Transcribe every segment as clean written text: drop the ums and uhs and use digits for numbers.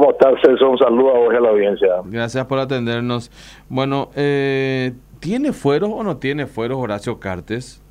¿Cómo estás, César? Un saludo a vos y a la audiencia. Gracias por atendernos. Bueno, ¿tiene fueros o no tiene fueros Horacio Cartes?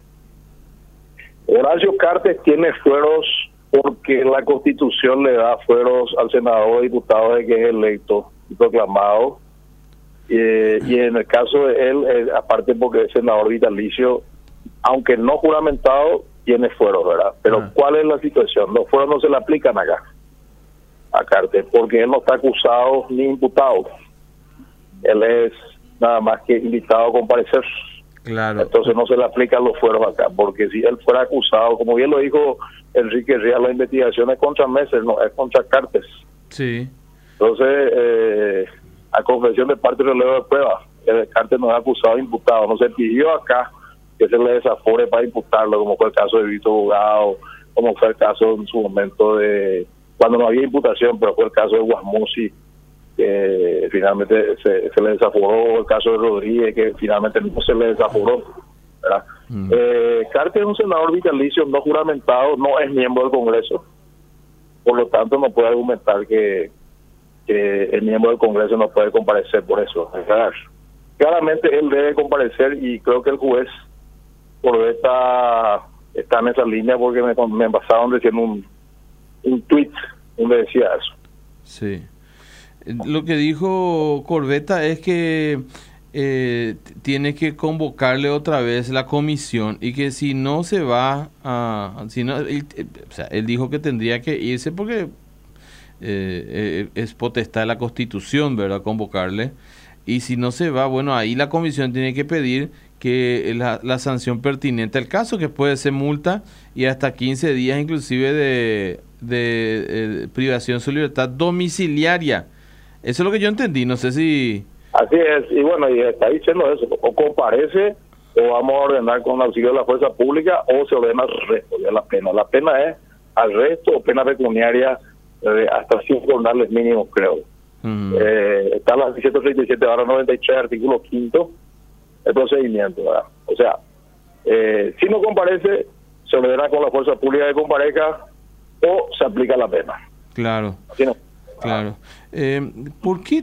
Horacio Cartes tiene fueros porque la Constitución le da fueros al senador o diputado de que es electo y proclamado. Y en el caso de él, aparte porque es senador vitalicio, aunque no juramentado, tiene fueros, ¿verdad? Pero ¿cuál es la situación? Los fueros no se le aplican acá a Cartes porque él no está acusado ni imputado. Él es nada más que invitado a comparecer. Claro. Entonces no se le aplican los fueros acá, porque si él fuera acusado, como bien lo dijo Enrique Ríos, la investigación es contra Messer, no es contra Cartes. Sí. Entonces, a confesión de parte y relevo de prueba, el Cartes no es acusado o imputado. No se pidió acá que se le desafore para imputarlo, como fue el caso de Vito Bugado, como fue el caso en su momento de cuando no había imputación, pero fue el caso de Guasmusi, que finalmente se le desaforó, el caso de Rodríguez, que finalmente no se le desaforó, ¿verdad? Cartes es un senador vitalicio no juramentado, no es miembro del Congreso, por lo tanto no puede argumentar que el miembro del Congreso no puede comparecer por eso. Claramente él debe comparecer y creo que el juez por está en esa línea porque me pasaron diciendo un tweet donde decía eso. Sí. Lo que dijo Corbetta es que tiene que convocarle otra vez la comisión y que si no se va a... Si no, él dijo que tendría que irse porque es potestad de la Constitución, ¿verdad? Convocarle. Y si no se va, bueno, ahí la comisión tiene que pedir que la sanción pertinente al caso, que puede ser multa y hasta 15 días inclusive de privación de su libertad domiciliaria. Eso es lo que yo entendí, no sé si... Así es, y bueno, y está diciendo eso, o comparece o vamos a ordenar con auxilio de la fuerza pública o se ordena arresto de la pena. La pena es arresto o pena pecuniaria hasta 5 jornales mínimos, creo. Está la 1737/93, artículo 5, el procedimiento, ¿verdad? O sea, si no comparece, se ordena con la fuerza pública que comparezca o se aplica la pena. Claro. ¿Así no? Claro. ¿Por qué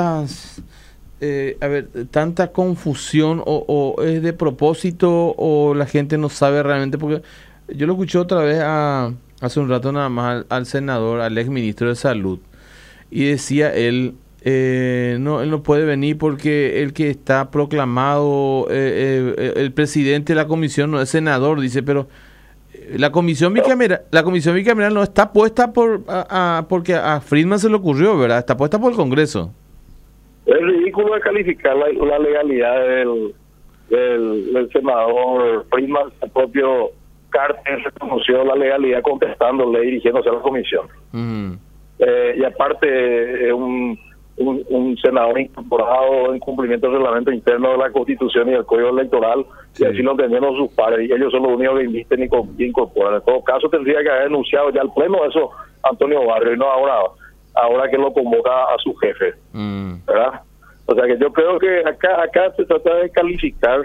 tanta confusión o es de propósito o la gente no sabe realmente? Porque yo lo escuché otra vez hace un rato nada más al senador, al ex ministro de Salud, y decía él no puede venir porque el que está proclamado, el presidente de la comisión no es senador, dice, pero la comisión bicameral no está puesta porque a Friedman se le ocurrió, ¿verdad? Está puesta por el Congreso. Es ridículo de calificar la legalidad del senador Friedman. El propio Cartes reconoció la legalidad contestándole y dirigiéndose a la comisión. Y aparte es un senador incorporado en cumplimiento del reglamento interno de la Constitución y del Código Electoral, sí. Y así lo entendieron sus pares, y ellos son los únicos que invisten y incorporan. En todo caso tendría que haber denunciado ya al pleno eso Antonio Barrio, y no ahora que lo convoca a su jefe, ¿verdad? O sea que yo creo que acá se trata de calificar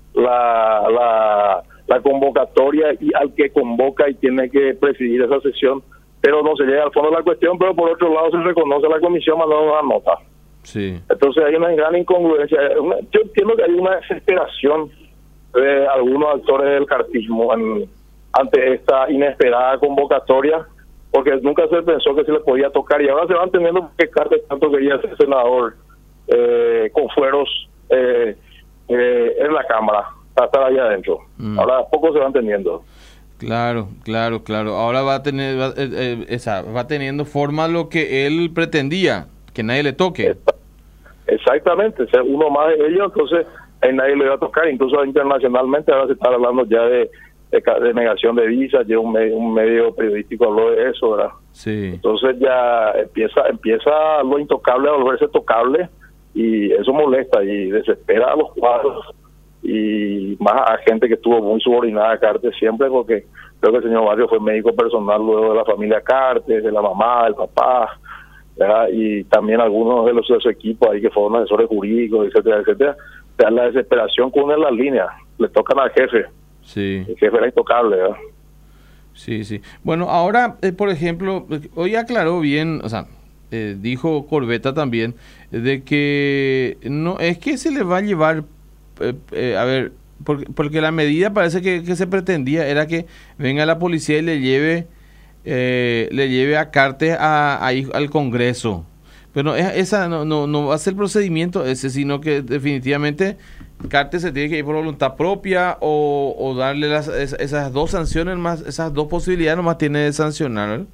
la convocatoria y al que convoca y tiene que presidir esa sesión, pero no se llega al fondo de la cuestión, pero por otro lado se reconoce a la comisión mandando una nota. Sí. Entonces hay una gran incongruencia. Yo entiendo que hay una desesperación de algunos actores del cartismo ante esta inesperada convocatoria, porque nunca se pensó que se le podía tocar, y ahora se van entendiendo que Cartes tanto quería ser senador con fueros en la Cámara, para estar ahí adentro. Ahora a poco se va entendiendo. Claro. Ahora va teniendo forma lo que él pretendía, que nadie le toque. Exactamente, ser uno más de ellos, entonces a nadie le va a tocar. Incluso internacionalmente ahora se está hablando ya de negación de visas, ya un medio periodístico habló de eso, ¿verdad? Sí. Entonces ya empieza lo intocable a volverse tocable, y eso molesta y desespera a los cuadros y más a gente que estuvo muy subordinada a Cartes siempre, porque creo que el señor Barrio fue médico personal luego de la familia Cartes, de la mamá, del papá, ¿verdad? Y también algunos de su equipo ahí que fueron asesores jurídicos, etcétera. O sea, la desesperación que une las líneas, le tocan al jefe. Sí. El jefe era intocable, ¿verdad? Sí. Bueno, ahora, por ejemplo, hoy aclaró bien, o sea, dijo Corbetta también, de que no es que se le va a llevar, a ver, porque la medida parece que se pretendía era que venga la policía y le lleve a Cartes ahí al Congreso. Pero esa no va a ser el procedimiento ese, sino que definitivamente Cartes se tiene que ir por voluntad propia o darle esas dos sanciones más, esas dos posibilidades nomás tiene de sancionar, ¿verdad?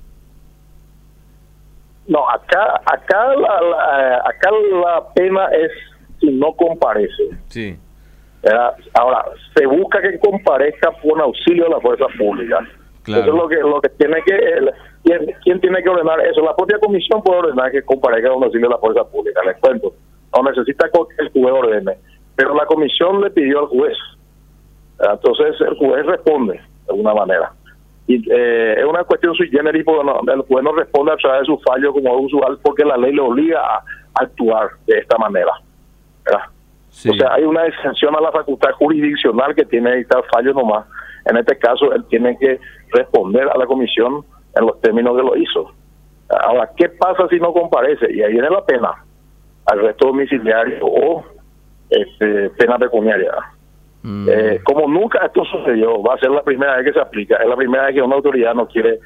No, acá la pena es si no comparece. Sí. Ahora, se busca que comparezca por auxilio de la fuerza pública. Claro. Eso es lo que tiene que... ¿Quién tiene que ordenar eso? La propia comisión puede ordenar que comparezca con auxilio de la fuerza pública. Les cuento. No necesita que el juez ordene. Pero la comisión le pidió al juez. Entonces el juez responde de alguna manera. Y es una cuestión sui generis, porque el juez no responde a través de su fallo como es usual, porque la ley le obliga a actuar de esta manera, ¿verdad? Sí. O sea, hay una exención a la facultad jurisdiccional que tiene que dictar fallo nomás. En este caso, él tiene que responder a la comisión en los términos que lo hizo. Ahora, ¿qué pasa si no comparece? Y ahí viene la pena, arresto domiciliario o pena pecuniaria. Como nunca esto sucedió, va a ser la primera vez que se aplica, es la primera vez que una autoridad no quiere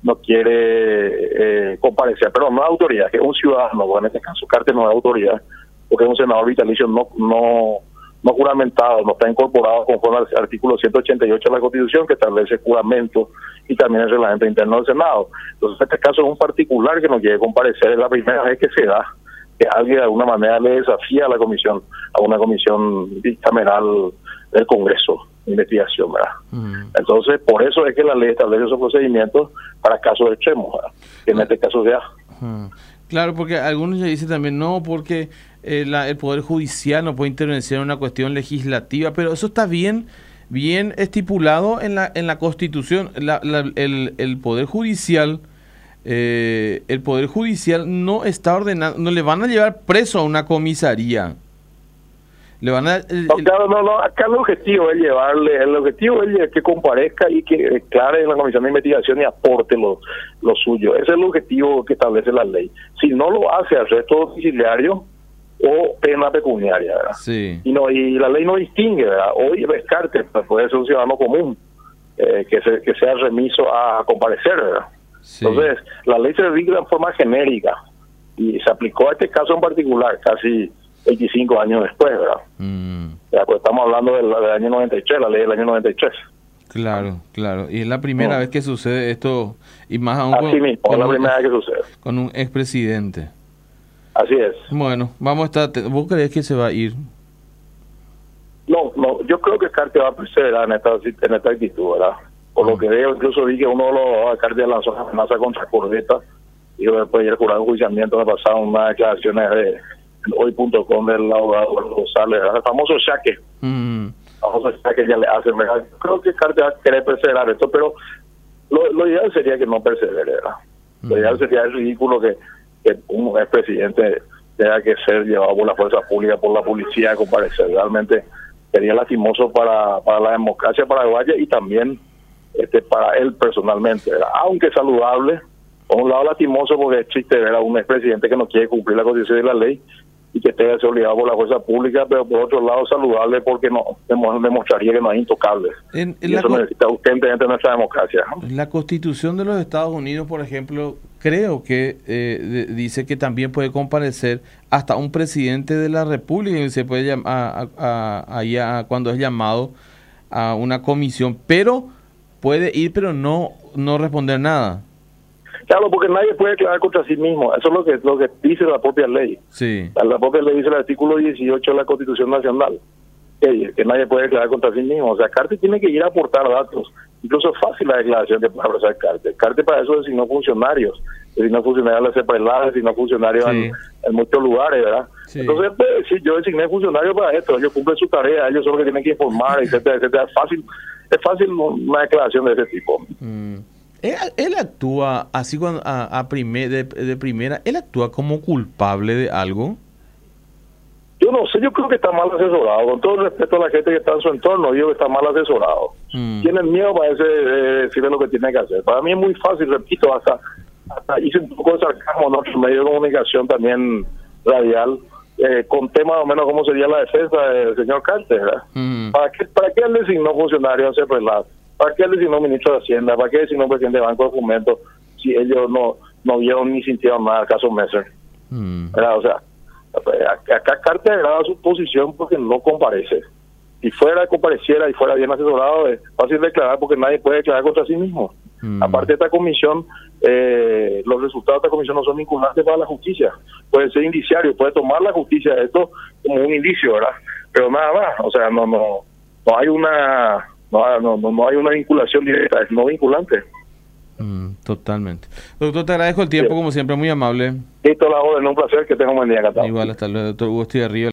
comparecer, pero no es autoridad, que es un ciudadano, bueno, en este caso Cartes no es autoridad, porque es un senador vitalicio no juramentado, no está incorporado conforme al artículo 188 de la Constitución, que establece juramento y también el reglamento interno del Senado. Entonces, en este caso es un particular que no quiere comparecer, es la primera vez que se da que alguien de alguna manera le desafía a la comisión, a una comisión dictaminal del Congreso de investigación, ¿verdad? Entonces, por eso es que la ley establece esos procedimientos para casos extremos, ¿verdad? Que en este caso sea. Claro, porque algunos ya dicen también, no, porque el Poder Judicial no puede intervenir en una cuestión legislativa, pero eso está bien estipulado en la Constitución. El Poder Judicial... el Poder Judicial no está ordenando, no le van a llevar preso a una comisaría. Le van a... No, acá el objetivo es que comparezca y que declare en la comisión de investigación y aporte lo suyo. Ese es el objetivo que establece la ley. Si no lo hace, arresto domiciliario o pena pecuniaria, ¿verdad? Sí. Y la ley no distingue, ¿verdad? Hoy Cartes puede ser un ciudadano común que sea remiso a comparecer, ¿verdad? Sí. Entonces, la ley se dicta en forma genérica y se aplicó a este caso en particular casi 25 años después, ¿verdad? Pues estamos hablando del año 93, la ley del año 93. Claro. Y es la primera vez que sucede esto, y más aún así mismo, es la primera vez que sucede. Con un expresidente. Así es. Bueno, vamos a estar... ¿Vos creés que se va a ir? No, yo creo que Cartes va a perseverar en esta actitud, ¿verdad? Por lo que veo, incluso vi que uno de los Cartes lanzó una amenaza contra Corbetta, y después del jurado de enjuiciamiento me pasaron unas declaraciones de hoy.com del abogado González, el famoso Shaque. Famoso Shaque ya le hacen, ¿verdad? Creo que Cartes va a querer perseverar esto, pero lo ideal sería que no persevere, ¿verdad? Lo ideal sería el ridículo que un expresidente tenga que ser llevado por la fuerza pública, por la policía a comparecer. Realmente sería lastimoso para la democracia paraguaya y también para él personalmente, ¿verdad? Aunque saludable, por un lado lastimoso porque es triste ver a un expresidente que no quiere cumplir la Constitución y la ley y que tenga que ser obligado por la fuerza pública, pero por otro lado saludable porque no demostraría que no es intocable. Y eso necesita urgentemente nuestra democracia. La Constitución de los Estados Unidos, por ejemplo, creo que dice que también puede comparecer hasta un presidente de la República y se puede llamar cuando es llamado a una comisión, pero puede ir, pero no responder nada. Claro, porque nadie puede declarar contra sí mismo. Eso es lo que dice la propia ley. Sí. La propia ley dice el artículo 18 de la Constitución Nacional, que nadie puede declarar contra sí mismo. O sea, Cartes tiene que ir a aportar datos. Incluso es fácil la declaración que puede ofrecer Cartes. Cartes para eso designó funcionarios. Designó funcionarios de la CEPRELAD, designó funcionarios en muchos lugares, ¿verdad? Sí. Entonces, si yo designé funcionarios para esto, ellos cumplen su tarea, ellos son los que tienen que informar, etcétera, etcétera. Es fácil una declaración de ese tipo. Él actúa así cuando de primera, él actúa como culpable de algo. Yo no sé, yo creo que está mal asesorado, con todo el respeto a la gente que está en su entorno, digo que está mal asesorado. Tienen miedo, parece, decirle lo que tiene que hacer. Para mí es muy fácil, repito, hasta hasta hice un poco de sarcasmo en otro medio de comunicación también radial, con temas o menos cómo sería la defensa del señor Carter, ¿verdad? ¿Para qué él designó funcionario a hacer relato? ¿Para qué él designó ministro de Hacienda? ¿Para qué designó presidente de Banco de Fomento? Si ellos no vieron ni sintieron nada del caso Messer. ¿Verdad? O sea, acá Carter graba su posición porque no comparece. Si compareciera y fuera bien asesorado, es fácil declarar porque nadie puede declarar contra sí mismo. Aparte de esta comisión, los resultados de esta comisión no son vinculantes para la justicia. Puede ser indiciario, puede tomar la justicia esto como un indicio, ¿verdad? Pero nada más, o sea, no hay una vinculación directa, es no vinculante. Totalmente. Doctor, te agradezco el tiempo, como siempre, muy amable. Listo, la orden, un placer, que tenga un buen día, Catado. Igual, hasta luego, doctor Hugo Estigarribia.